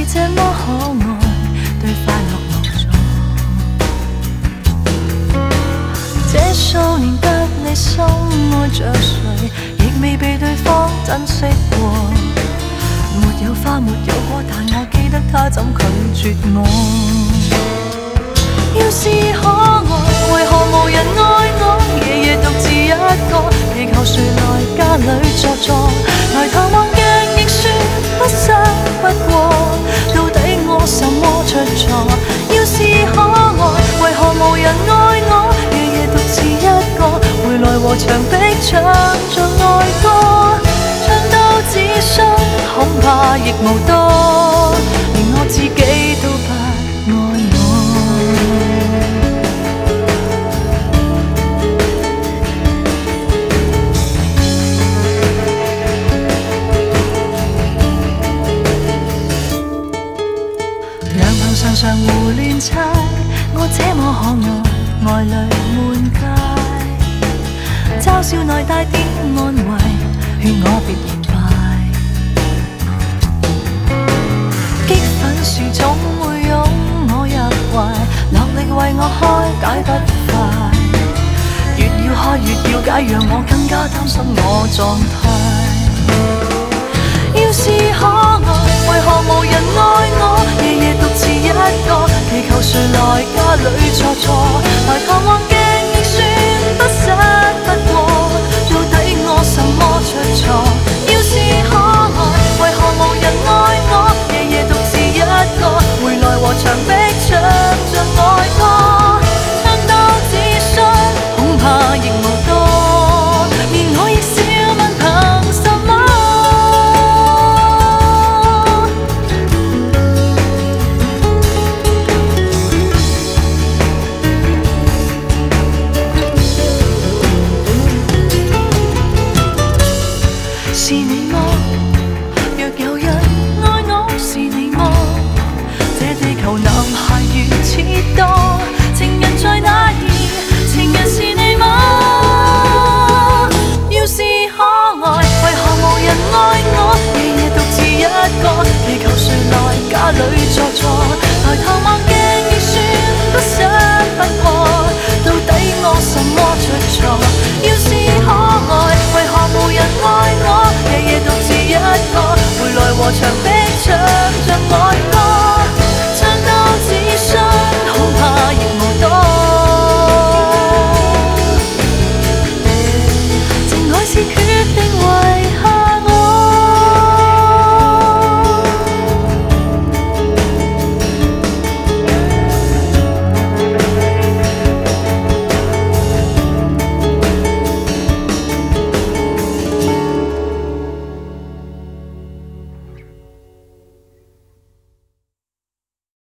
这么可爱，对快乐无助。这數年得你深愛着誰，亦未被對方珍惜過。沒有花沒有果，但我記得他怎拒絕我。要是可愛，為何無人愛我？夜夜獨自一個，祈求誰來家裏坐坐。抬頭望鏡亦算不失不過，到底我什麼出錯？要是可愛，為何無人愛我？夜夜獨自一個，回來和牆壁唱着愛歌，唱到自信恐怕亦無多，連我自己都不愛我。常常胡亂猜，我這麼可愛，愛侶滿街，嘲笑內帶點安慰，勸我別言敗。激憤時總會擁我入懷，落力為我開解不快，越要開越要解，讓我更加擔心我狀態。要是可愛，為何無人愛我？夜夜獨自一個，祈求誰來家裏坐坐。抬頭望鏡亦算不失不過，到底我什麼出錯？要是可愛，為何無人愛我？夜夜獨自一個，回來和牆壁唱着愛歌，唱到自信恐怕亦無多，連我亦笑問憑什麼？是你麼？若有人愛我，是你麼？這地球男孩如此多，情人在哪兒？情人是你麼？要是可愛，為何無人愛我？夜夜獨自一個，祈求誰來家裏坐坐。抬頭望鏡亦算不失不過，到底我什麼出錯？要是可愛，為何無人愛我？夜夜獨自一個，回來和牆壁